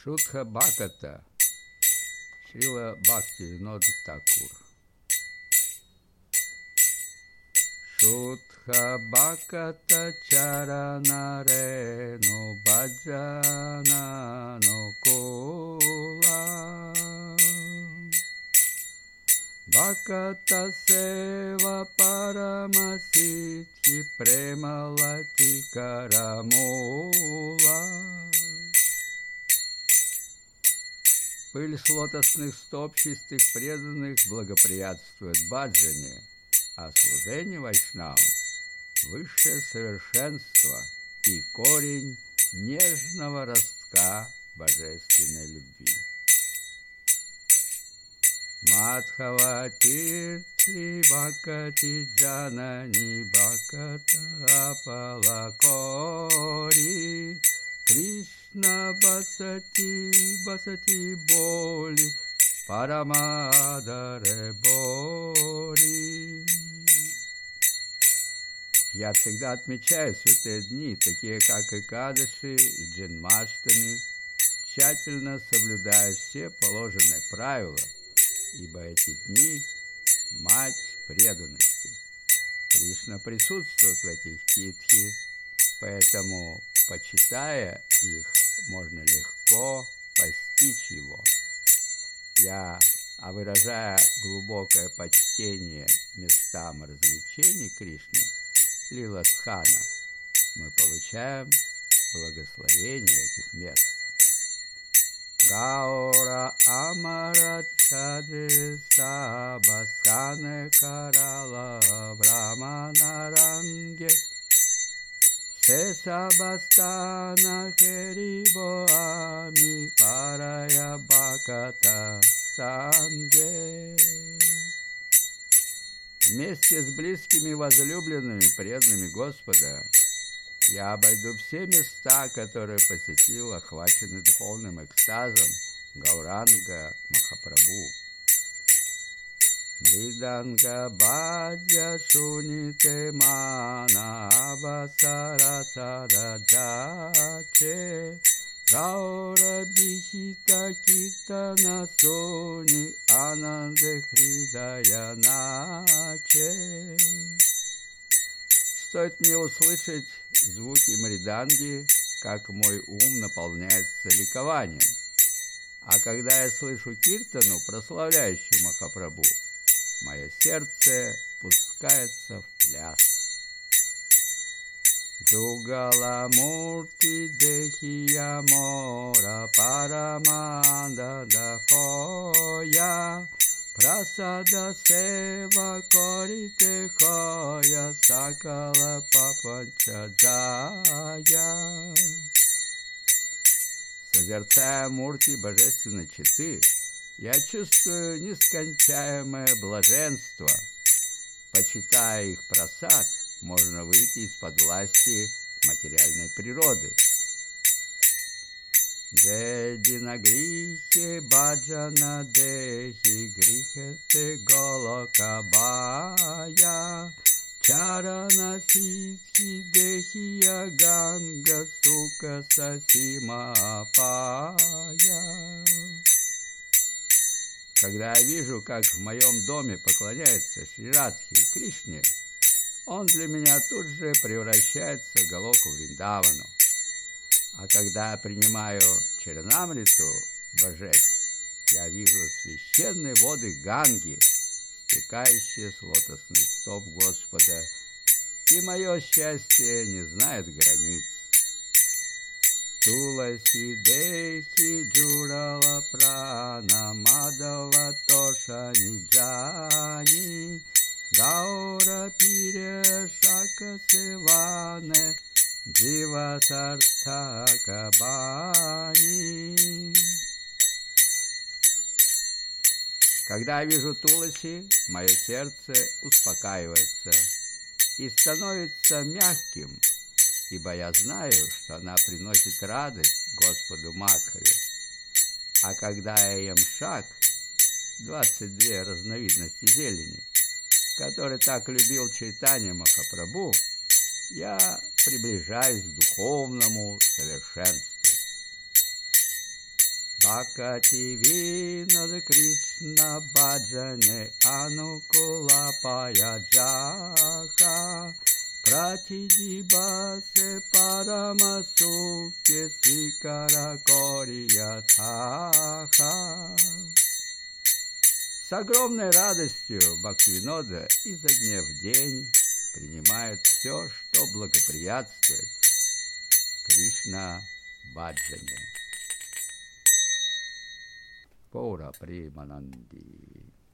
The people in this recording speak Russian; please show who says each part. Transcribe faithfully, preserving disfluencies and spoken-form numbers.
Speaker 1: Шутха Бхаката, Шрила Бхактивинода Такур. Шутха Бхаката Чарана Рену Баджана Нукула Бхаката Сева Парамасити Премалати Карамула. Пыль с лотосных стоп чистых преданных благоприятствует баджане, а служение вайшнавам – высшее совершенство и корень нежного ростка божественной любви. Мадхава Тирти Бхакати Джанани Бхаката Апалакори Кришна Басати Басати Боли Парамадаре Бори. Я всегда отмечаю святые дни, такие как Экадаши и Джанмаштами, тщательно соблюдая все положенные правила, ибо эти дни – мать преданности. Кришна присутствует в этих титхи, поэтому, почитая их, можно легко постичь его. Я, а выражая глубокое почтение местам развлечений Кришны, Лила-стхана, мы получаем благословение этих мест. Гаура Амара Чади Сабасхане Карала Браманаранге Сесабастана Херибоами Парая Бхаката Санге. Вместе с близкими возлюбленными, преданными Господа, я обойду все места, которые посетил, охваченный духовным экстазом Гауранга Махапрабху. Мриданга Бадья Шуните Мана Абасара Сараджаче Гаура Бихита Китана Сони Ананде Хридая Наче. Стоит мне услышать звуки мриданги, как мой ум наполняется ликованием. А когда я слышу киртану, прославляющую Махапрабху, мое сердце пускается в пляс. Джугала мурти дехия мора параманда дахоя прасада сева корите хоя сакала папанчаджая. Созерцая мурти божественной четы, я чувствую нескончаемое блаженство. Почитая их прасад, можно выйти из-под власти материальной природы. Джедина грихе баджана дехи грихете голокабая чарана ситхи дехия ганга сука сасима апая. Когда я вижу, как в моем доме поклоняются Шри Радхе и Кришне, он для меня тут же превращается в Галоку Вриндавану. А когда я принимаю Чарнамриту божеств, я вижу священные воды Ганги, стекающие с лотосных стоп Господа, и мое счастье не знает границ. Туласи дехи джурала прана мадава тоша ниджани гаура пире шака севане джива сартака бани. Когда я вижу Туласи, мое сердце успокаивается и становится мягким, ибо я знаю, что она приносит радость Господу Мадхаве. А когда я ем шак, двадцать две разновидности зелени, который так любил Чайтанья Махапрабху, я приближаюсь к духовному совершенству. Бхакати Винод Кришна Баджане Анукула Паяджаха Пратидибасе Парамасуке Сикара Кориятаха. С огромной радостью Бхактивинода изо дня в день принимает все, что благоприятствует Кришна Баджане. Паура Премананди.